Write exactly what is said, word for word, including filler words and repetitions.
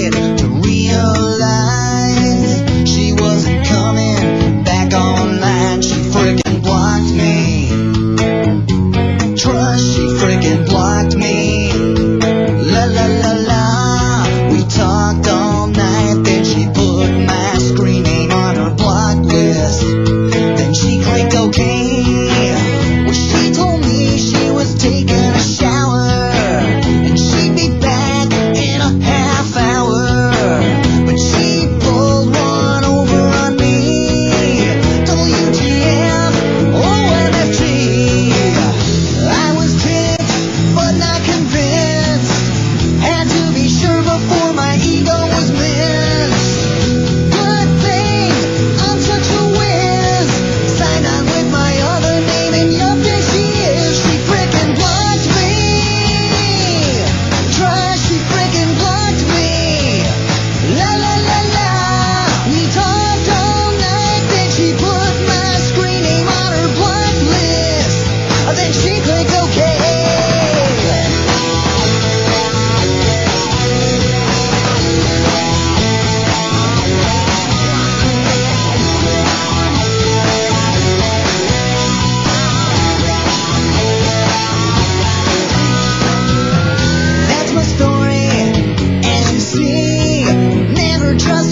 late to realize she wasn't coming back online. She freaking blocked me. Trust, she freaking blocked me. La la la la. We talked all night, then she put my screen name on her block list. Then she clicked OK. Well, she told me she was taking a shower and she'd be back in a half hour. But she pulled one over on me. W T F, O M F G. I was ticked, but not convinced. Had to be sure before my ego was minced. Good thing I'm such a whiz. Signed on with my other name and yup, there she is. She frickin' blocked me. Trash, she frickin' blocked me. La la la la. We talked all night, then she put my screen name on her block list. Then she clicked OK. That's my story, as you see. Never trust